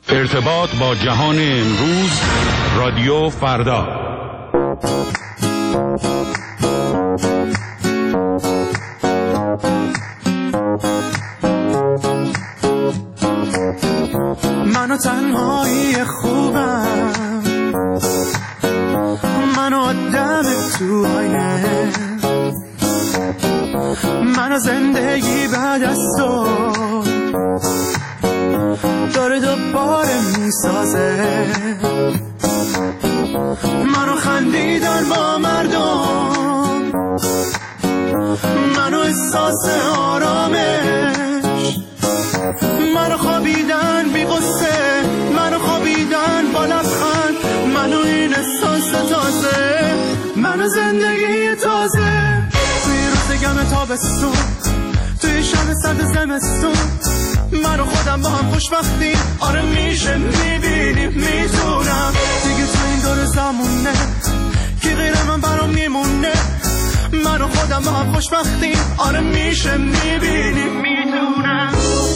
ارتباط با جهان امروز، رادیو فردا. منو تنهایی خوبم، منو آدم تو آینه، منو زندگی بعد از تو داره دوباره میسازه، منو خندیدن با مردم، منو احساس آرامش، منو خوابیدن بی قصه، منو خوابیدن با لبخند، منو این احساس تازه، منو زندگی تازه. توی روز گم تابستون، توی شب سرد زمستون، من و خودم با هم خوشبختی، آره میشه میبینیم میتونم دیگه تو این دور زمونه کی غیر من برام میمونه، من و خودم با هم خوشبختی، آره میشه میبینیم میتونم.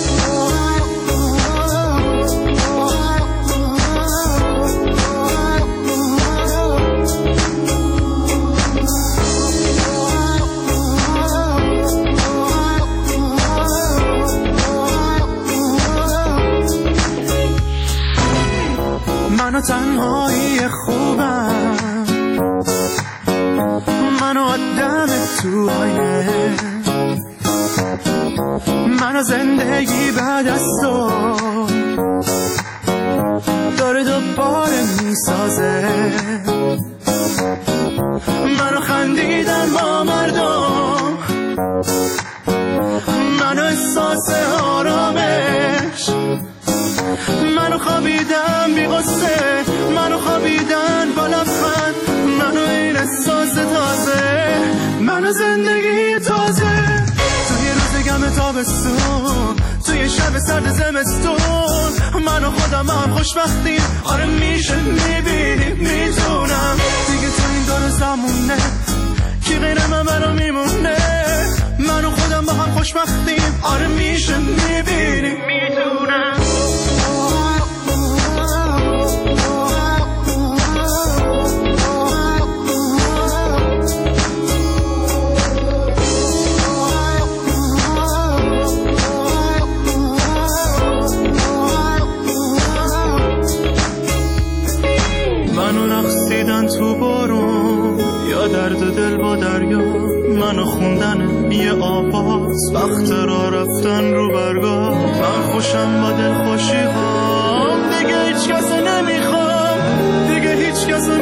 منو تنهایی خوبم، منو آدم تو آینه، منو زندگی بعد از تو داره دوباره میسازه، منو خندیدن با مردم، منو احساس آرامش، منو خوابیدن بی قصه، منو خوابیدن با لبخند، منو این احساس تازه، منو زندگی تازه. توی روز گم تابستون، توی شب سرد زمستون، منو خودم هم خوشبختیم، آره میشه میبینیم میتونم دیگه تو این دور زمونه کی غیر من برام میمونه، منو خودم با هم خوشبختیم، آره میشه میبینیم میتونم. تو بارون یا درد دل با دریا، منو خوندن یه آواز، وقت را رفتن رو برگاه، من خوشم با دل خوشی هام، دیگه هیچ کسو نمیخوام، دیگه هیچ کسو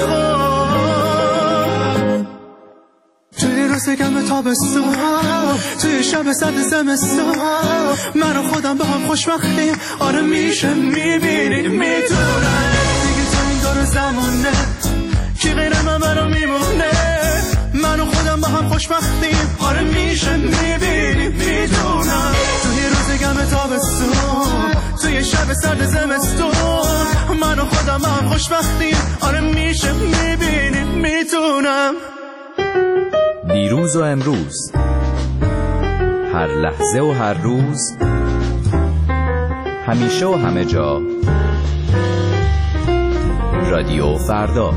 نمیخوام. توی روز گم تابستون، توی شب سرد زمستون، منو خودم با هم خوشبختیم، آره میشه میبینیم میتونم دیگه تو این دور زمونه کی غیر من برام میمونه، من و خودم با هم خوشبختیم، آره میشه میبینیم میتونم. توی روز گم تابستون، توی شب سرد زمستون، من و خودم با هم خوشبختیم، آره میشه میبینیم میتونم. دیروز و امروز، هر لحظه و هر روز، همیشه و همه جا، رادیو فردا.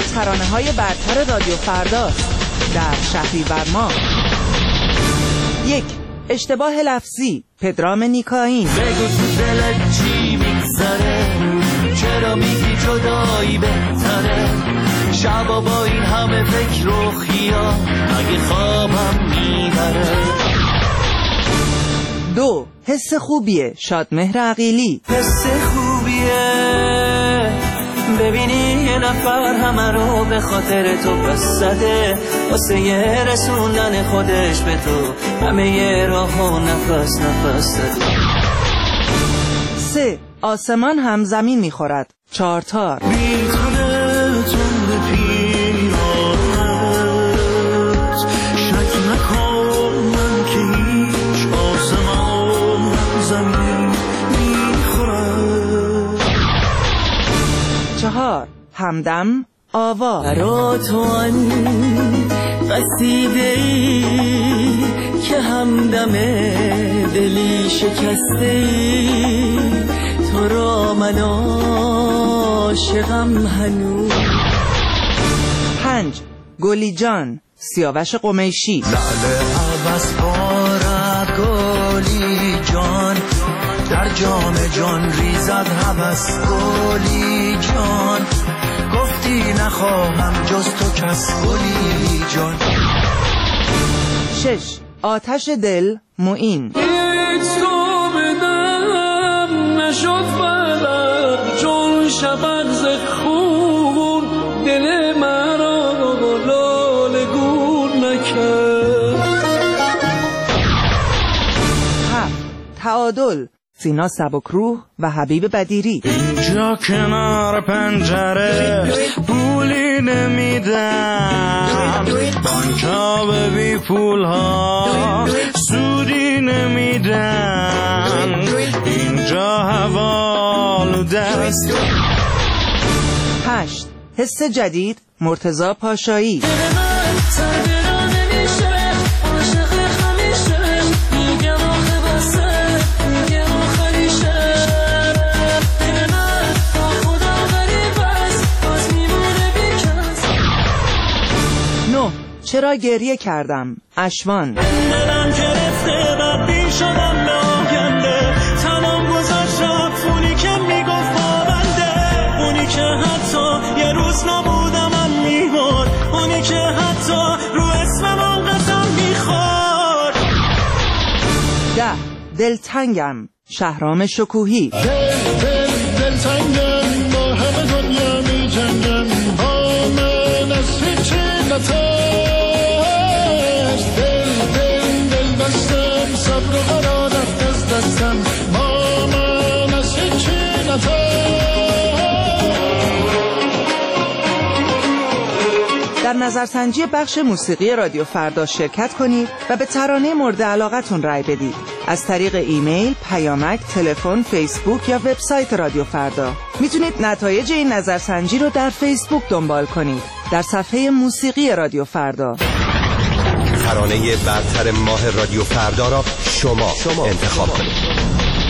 ترانه‌های برتر رادیو فرداست در شهریور ماه. 1. اشتباه لفظی، پدرام نیکاین. بگو تو دلت چی میگذره، چرا میگی جدایی بهتره، شبا با این همه فکر و خیال اگه خوابم میبره. 2. حس خوبیه، شادمهر عقیلی. حس خوبیه ببینی یه نفر همه رو به خاطر تو پس زده، واسه یه رسوندن خودش به تو همه یه راه و نفس نفس زده. 3. آسمان هم زمین میخورد، چارتار. میتونه تون پیرانت شک نکن من که هیچ، آسمان هم زمین میخورد. 4. همدم آوا. برا تو قصیده ای که همدم دلی شکسته ای، تو را من عاشقم هنوز. 5. گلی جان، سیاوش قمیشی. لعل عباس بارد گلی جان، در جام جان ریزد هوس گلی جان، گفتی نخواهم جز تو کس گلی جان. 6. آتش دل، معین. هیچ تو بدم نشد بلد، چون شبق ز خون دل مرا لاله گون نکرد. 7. تعادل، سینا سبکروح و حبیب بدیری. اینجا کنار پنجره پولی نمیدم، بانکا به بی پول ها سودی نمیدن، اینجا هوا آلوده است. 8. حس جدید، مرتضی پاشایی. چرا گریه کردم، اشوان. دلم گرفته و بی شدم ناگنده، تمام گذاشت رفت اونی که میگفت با بنده، اونی که حتی یه روز نبودم من میمرد، اونی که حتی رو اسمم قسم میخورد. 10. دلتنگم، شهرام شکوهی. دلتنگم با همه دنیا میجنگم، با من از هیچی نتاست، صبر و قرار رفت از دستم، با من از هیچی در نظرسنجی بخش موسیقی رادیو فردا شرکت کنید و به ترانه مورد علاقتون رای بدید از طریق ایمیل، پیامک، تلفن، فیسبوک یا وبسایت رادیو فردا. میتونید نتایج این نظرسنجی رو در فیسبوک دنبال کنید در صفحه موسیقی رادیو فردا. ترانه برتر ماه رادیو فردا را شما انتخاب کنید.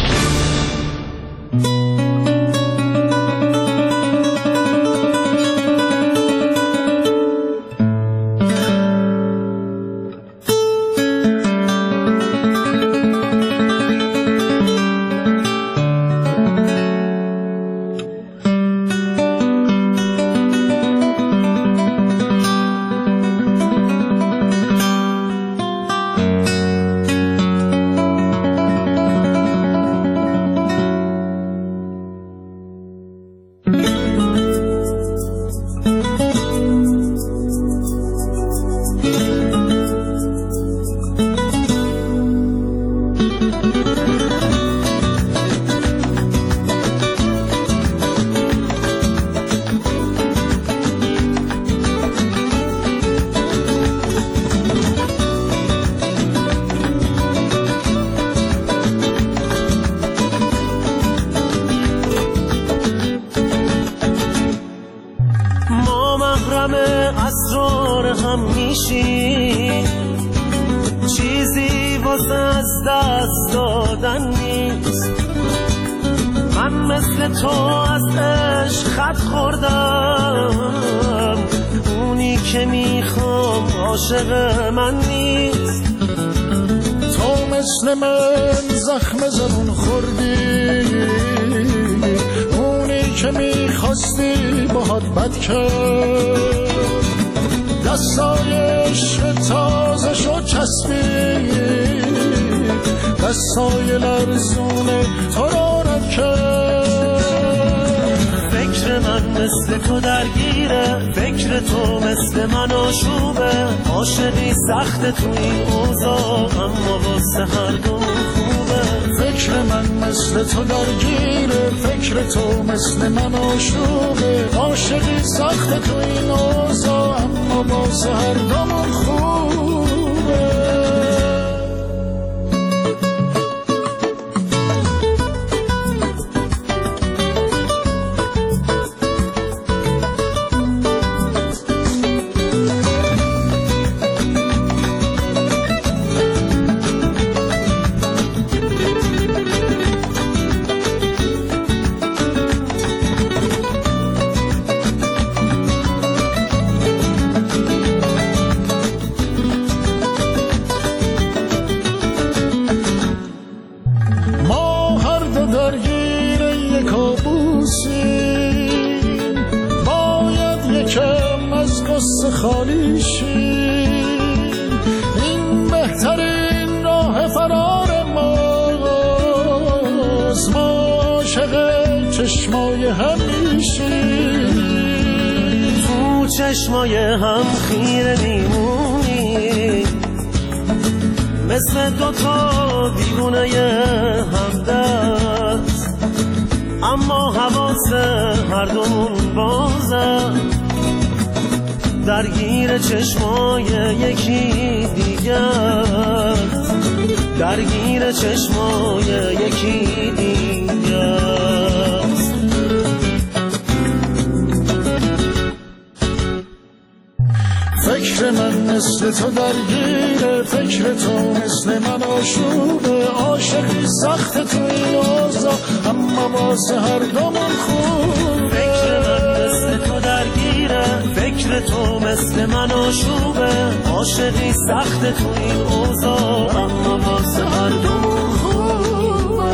اسرار هم میشی، چیزی واسه از دست دادن نیست. من مثل تو از عشق خط خوردم، اونی که میخوام عاشق من نیست. تو مثل من زخم زبون خوردی، اونی که میخواستی باهات بد کرد. دستای عشق تازه شد چسبید، دستای لرزونه تو رو رد کرد. فکر من مثل تو درگیره، فکر تو مثل من آشوبه. عاشقی سخت تو این اوضاع، اما واسه هر دومون خوبه. فکر من مثل تو درگیره، فکر تو مثل من آشوبه. عاشقی سخت تو این اوضاع، اما واسه هر دومون خوبه. خالی شیم، این بهترین راه فرار ماست. ما عاشق چشمای هم میشیم، تو چشمای هم خیره میمونی، مثل دوتا دیوونه همدست. اما حواس هر دومون بازه، درگیر چشمای یکی دیگه، درگیر چشمای یکی دیگه. فکر من مثل تو درگیره، فکر تو مثل من آشوبه. عاشقی سخت تو این اوضاع، اما واسه هر دومون خوبه. فکر من مثل تو درگیره، فکر تو مثل من آشوبه. عاشقی سخت تو این اوضاع، اما واسه هر دومون خوبه.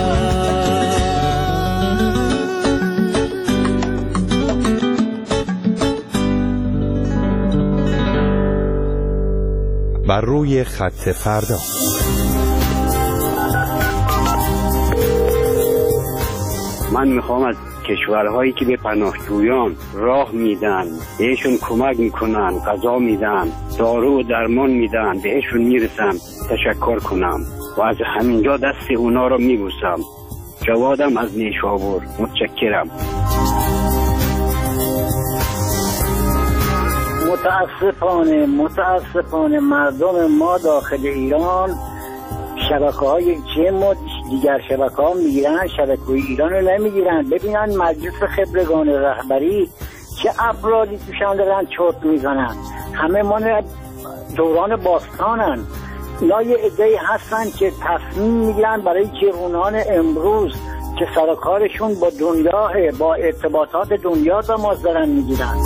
بر روی خط فردا. من میخوام از کشورهایی که به پناهجویان راه میدن، بهشون کمک میکنن، غذا میدن، دارو و درمان میدن، بهشون میرسم تشکر کنم و از همینجا دست اونا رو میبوسم. جوادم از نیشابور. متشکرم. متاسفانه مردم ما داخل ایران شبکه‌های جم و دیگر شبکه‌ها میگیرن، شبکه ایران رو نمیگیرن. ببینن مجلس خبرگان رهبری چه افرادی توشان دارن چرت میزنن. همه ما دوران باستانن. اینا یه عده‌ای هستن که تصمیم میگیرن برای جوانان امروز که سرکارشون با دنیا، با ارتباطات دنیا تماس دارن میگیرن.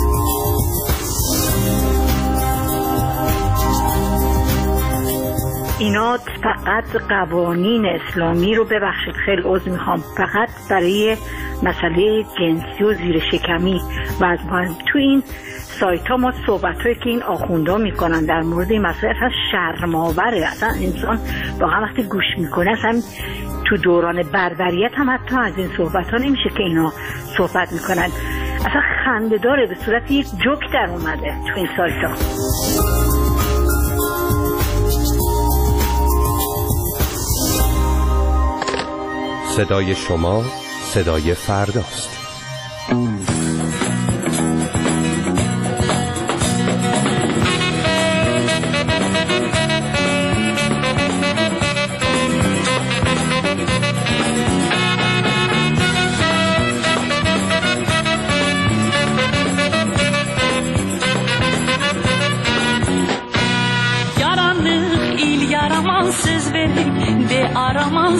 اینا فقط قوانین اسلامی رو، ببخشید خیلی عذر میخوام، فقط برای مسئله جنسی و زیر شکمی و از تو این سایت ها ما صحبت هایی که این آخوندا میکنن در مورد این مسئله اصلا شرم‌آوره. اصلا انسان واقعا وقتی گوش میکنه، اصلا تو دوران بربریت هم حتی از این صحبت ها نمیشه که اینا صحبت میکنن. اصلا خنده داره، به صورت یک جوک در اومده تو این سایت ها. صدای شما صدای فرداست. Yaranıq il yaramansız verir, de aramansız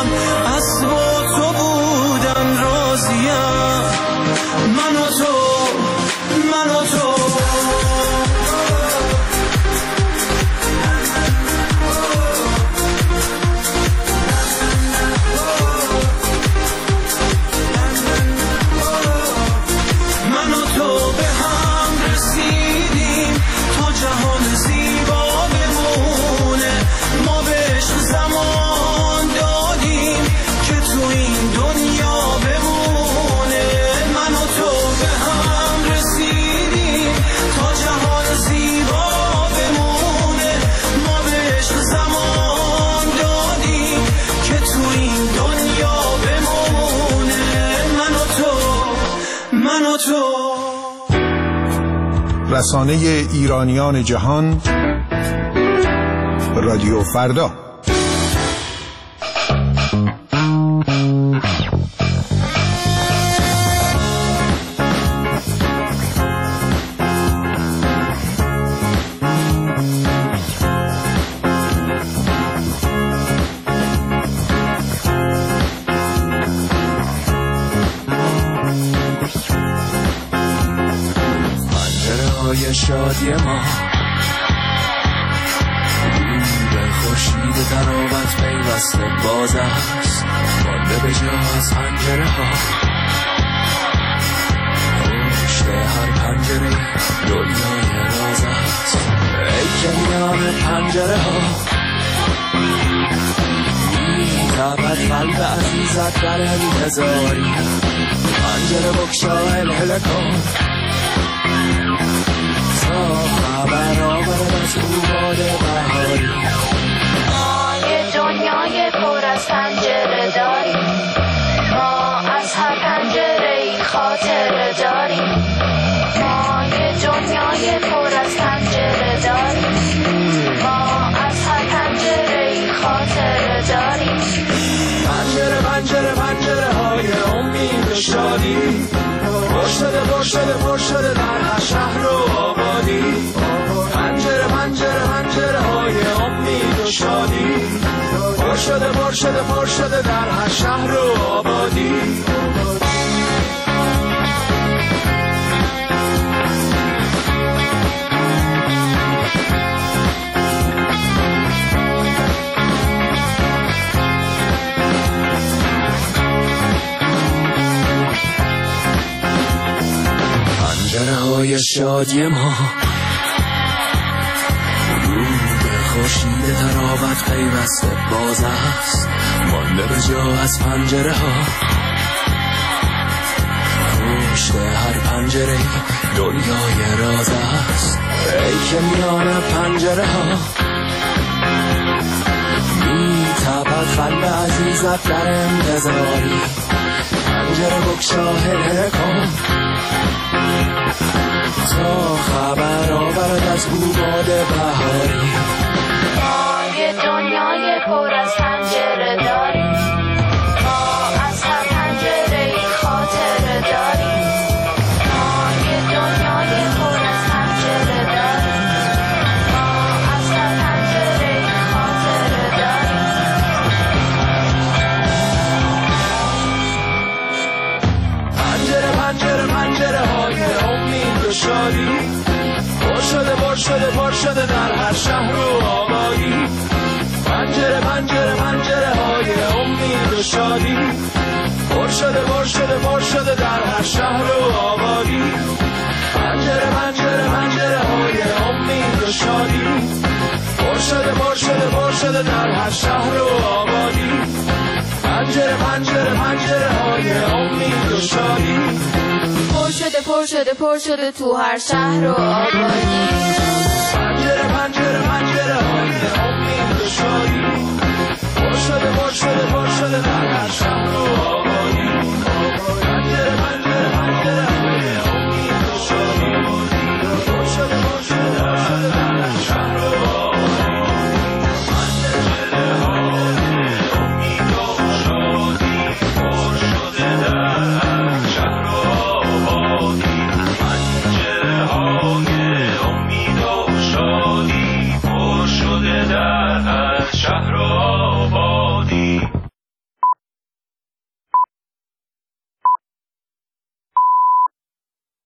بودم اسب و تو بودن راضیم من و تو من و تو رسانه ایرانیان جهان رادیو فردا. شادی ما به خورشید تراوت پیوسته باز است مانده به جا از پنجره ها پشت هر پنجره دنیای راز است ای که میان پنجره ها میتابد قلب عزیزت در انتظاری پنجره بگشا هلهله کن خبر آورد از روباد بهاری ما یه دنیای پر از پنجره داریم ما از هر پنجره ای خاطره داریم ما یه دنیای پر از پنجره داریم ما از هر پنجره ای خاطره داریم پنجره پنجره پنجره های امید و شادی پر شده در هر شهر و آبادی پنجره پنجره پنجره های امید و شادی پر شده در هر شهر و آبادی پنجره های شادی ما رو به خورشید تراوت پیوسته باز است مانده به جا از پنجره ها پشت هر پنجره دنیای راز است ای که میان پنجره ها میتابد قلب عزیزت در انتظاری پنجره بگشا هلهله کن تا خبر آورد از باد بهاری ما یه دنیای پر از پنجره داریم ما از هر پنجره ای خاطره داریم ما یه دنیای پر از پنجره داریم ما از هر پنجره ای خاطره داریم پنجره پنجره پنجره های امید و شادی پر شده در هر شهر و آبادی پنجره پنجره پنجره های امید و شادی پر شده در هر شهر و آبادی پنجره پنجره پنجره های امید و شادی پر شده در هر شهر و آبادی پنجره پنجره پنجره های امید و شادی پر شده تو هر شهر و آبادی پنجره پنجره پنجره های امید و شادی پر شده در هر شهر و